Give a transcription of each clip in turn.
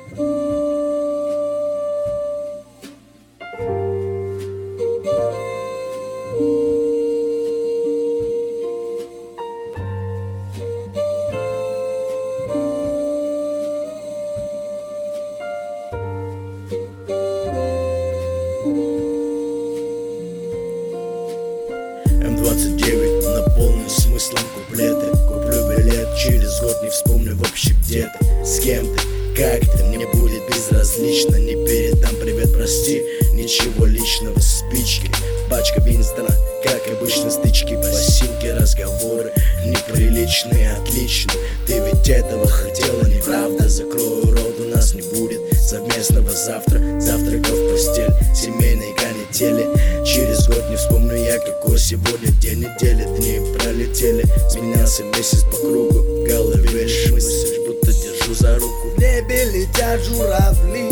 М29 наполнен смыслом куплеты. Куплю билет, через год не вспомню вообще где ты, с кем ты, как ты. Мне будет безразлично, не передам привет, прости. Ничего личного, спички, пачка Винстона, как обычно стычки, пластинки, разговоры неприличные, отлично. Ты ведь этого хотела, неправда? Закрою рот, у нас не будет совместного завтра. Завтрака в постель, семейной канители. Через год не вспомню я, какой сегодня день недели. Дни пролетели, сменялся месяц по кругу. В голове лишь мысль, будто держу за руку. В небе летят журавли,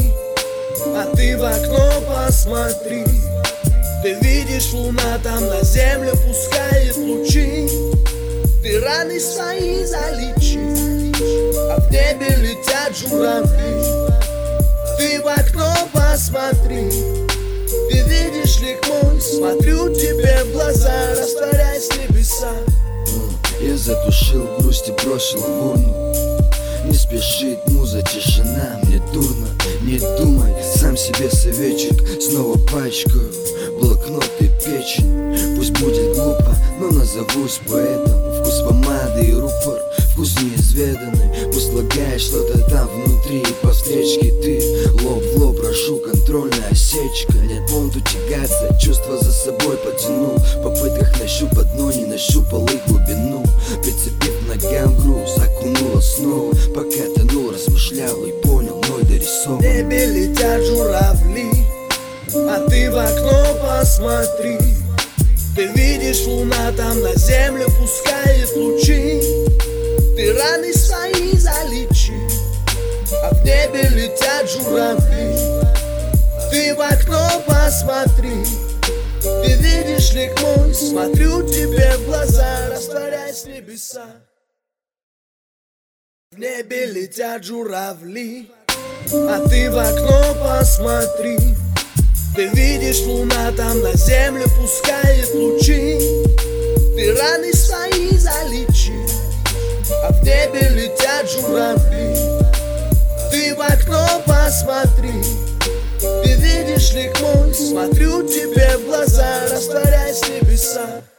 а ты в окно посмотри. Ты видишь, луна там на землю пускает лучи. Ты раны свои залечи, а в небе летят журавли. Ты в окно посмотри. Ты видишь, лик мой, смотрю тебе в глаза, растворяясь в небеса. Я затушил грусть и бросил в урну. Не спешит муза, тишина, мне дурно. Не думай, сам себе советчик. Снова пачкаю блокнот и печень. Пусть будет глупо, но назовусь поэтом. Вкус помады и рупор, вкус неизведанный. Пусть лагает что-то там внутри. По встречке ты лоб в лоб, прошу, контрольная осечка. Нет понту тягаться, чувства за собой потянул. В попытках нащупать дно, не нащупал и глубину. Прицепив ногам груз, окунула снова. Пока тонул, размышлял и понял, мой дорисован. В небе летят журавли, а ты в окно посмотри. Ты видишь, луна там на землю пускает лучи. Ты раны свои залечи, а в небе летят журавли. Ты в окно посмотри. Ты видишь, лик мой, смотрю тебе в глаза, растворяясь в небеса. В небе летят журавли, а ты в окно посмотри. Ты видишь, луна там на землю пускает лучи. Ты раны свои залечи, а в небе летят журавли. Ты в окно посмотри. Ты видишь, лик мой, смотрю тебе в глаза, растворяясь в небеса.